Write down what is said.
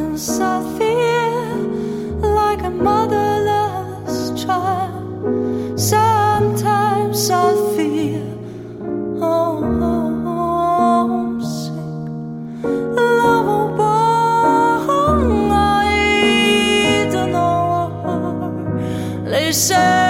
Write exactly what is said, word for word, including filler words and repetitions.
Sometimes I feel like a motherless child. Sometimes I feel homesick. Love I don't know. They say